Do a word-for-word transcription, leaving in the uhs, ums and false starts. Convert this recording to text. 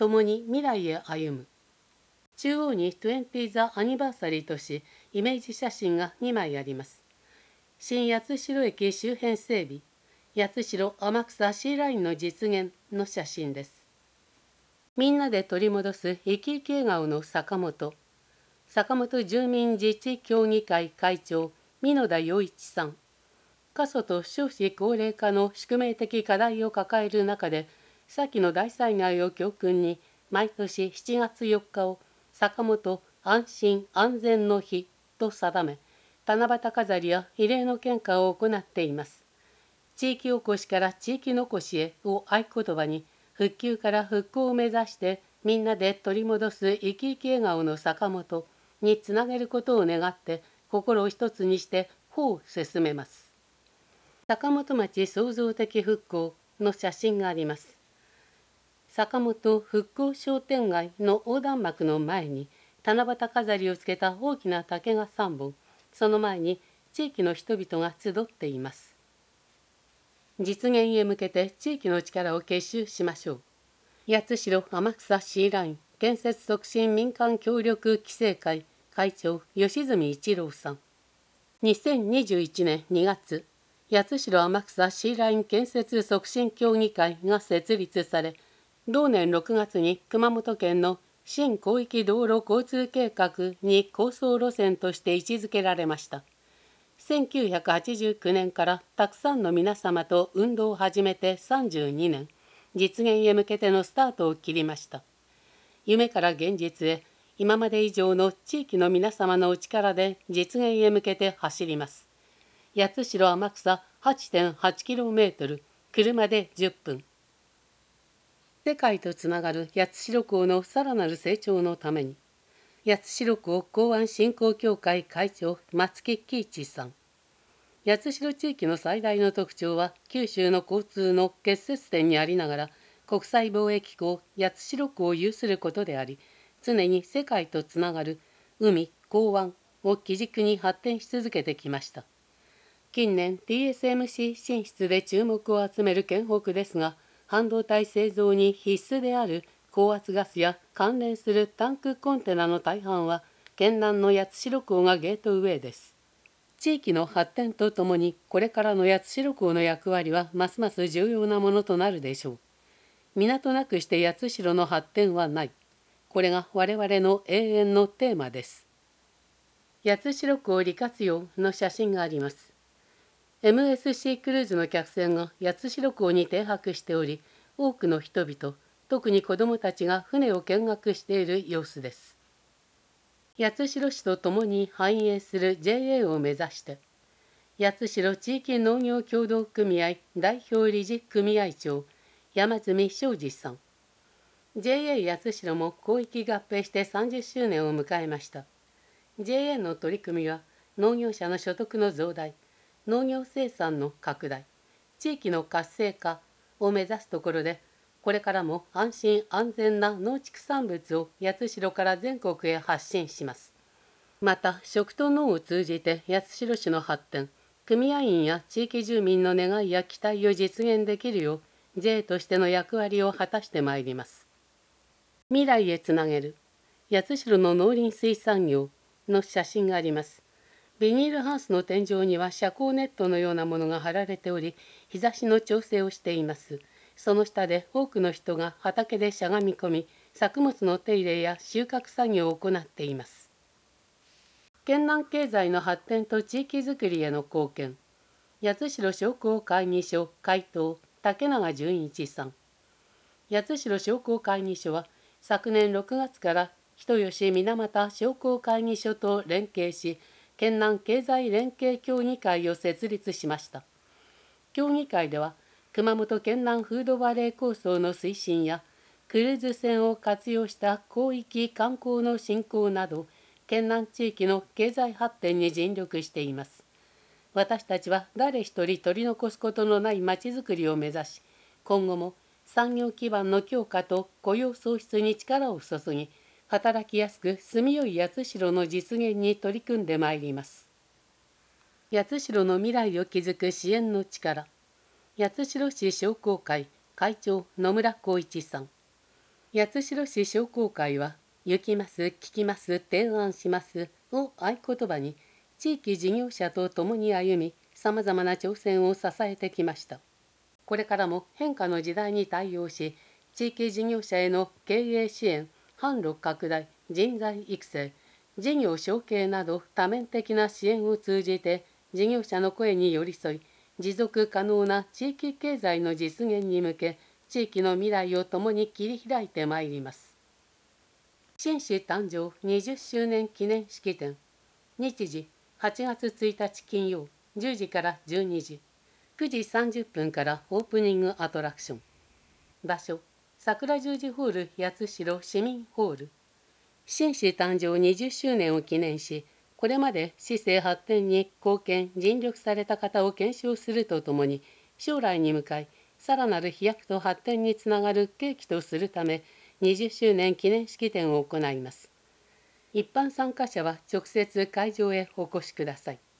共に未来へ歩む。中央ににじゅうザアニバーサリーとし、イメージ写真がにまいあります。新八代駅周辺整備、八代天草シーラインの実現の写真です。みんなで取り戻す生き生き笑顔の坂本。坂本住民自治協議会会長、美濃田洋一さん。過疎と少子高齢化の宿命的課題を抱える中で、先の大災害を教訓に、毎年しちがつよっかを坂本安心安全の日と定め、七夕飾りや慰霊の献花を行っています。地域おこしから地域残しへを合言葉に、復旧から復興を目指してみんなで取り戻す生き生き笑顔の坂本につなげることを願って、心を一つにして歩を進めます。坂本町創造的復興の写真があります。坂本復興商店街の横断幕の前に七夕飾りをつけた大きな竹がさんぼん、その前に地域の人々が集っています。実現へ向けて地域の力を結集しましょう。八代天草シーライン建設促進民間協力規制会会長吉住一郎さん。にせんにじゅういちねんにがつ、八代天草シーライン建設促進協議会が設立され、同年ろくがつに熊本県の新広域道路交通計画に構想路線として位置づけられました。せんきゅうひゃくはちじゅうきゅうねんからたくさんの皆様と運動を始めてさんじゅうにねん、実現へ向けてのスタートを切りました。夢から現実へ、今まで以上の地域の皆様のお力で実現へ向けて走ります。八代天草 はちてんはちキロメートル、車でじゅっぷん。世界とつながる八代港のさらなる成長のために、八代港港湾振興協会会長松木喜一さん。八代地域の最大の特徴は九州の交通の結節点にありながら、国際貿易港八代港を有することであり、常に世界とつながる海・港湾を基軸に発展し続けてきました。近年 ティーエスエムシー 進出で注目を集める県北ですが、半導体製造に必須である高圧ガスや関連するタンクコンテナの大半は県南の八代港がゲートウェイです。地域の発展とともにこれからの八代港の役割はますます重要なものとなるでしょう。港なくして八代の発展はない。これが我々の永遠のテーマです。八代港利活用の写真があります。エムエスシー クルーズの客船が八代港に停泊しており、多くの人々、特に子どもたちが船を見学している様子です。八代市と共に繁栄する ジェイエー を目指して、八代地域農業協同組合代表理事組合長、山住昌司さん。ジェイエー 八代も広域合併してさんじゅっしゅうねんを迎えました。ジェイエー の取り組みは、農業者の所得の増大、農業生産の拡大、地域の活性化を目指すところで、これからも安心安全な農畜産物を八代から全国へ発信します。また、食と農を通じて八代市の発展、組合員や地域住民の願いや期待を実現できるよう、ジェイエー としての役割を果たしてまいります。未来へつなげる八代の農林水産業の写真があります。ビニールハウスの天井には遮光ネットのようなものが張られており、日差しの調整をしています。その下で多くの人が畑でしゃがみ込み、作物の手入れや収穫作業を行っています。県南経済の発展と地域づくりへの貢献。八代商工会議所会頭竹永純一さん。八代商工会議所は昨年ろくがつから人吉水俣商工会議所と連携し、県南経済連携協議会を設立しました。協議会では、熊本県南フードバレー構想の推進や、クルーズ船を活用した広域観光の振興など、県南地域の経済発展に尽力しています。私たちは誰一人取り残すことのないまちづくりを目指し、今後も産業基盤の強化と雇用創出に力を注ぎ、働きやすく住みよい八代の実現に取り組んでまいります。八代の未来を築く支援の力。八代市商工会会長野村光一さん。 八代市商工会は、行きます、聞きます、提案しますを合言葉に、地域事業者と共に歩み、さまざまな挑戦を支えてきました。これからも変化の時代に対応し、地域事業者への経営支援、販路拡大、人材育成、事業承継など多面的な支援を通じて、事業者の声に寄り添い、持続可能な地域経済の実現に向け、地域の未来を共に切り開いてまいります。新市誕生にじゅっしゅうねん記念式典。日時はちがつついたち金曜じゅうじからじゅうにじ、くじさんじゅっぷんからオープニングアトラクション。場所、桜十字ホール八代市民ホール。新市誕生にじゅっしゅうねんを記念し、これまで市政発展に貢献尽力された方を顕彰するとともに、将来に向かいさらなる飛躍と発展につながる契機とするため、にじゅっしゅうねん記念式典を行います。一般参加者は直接会場へお越しください。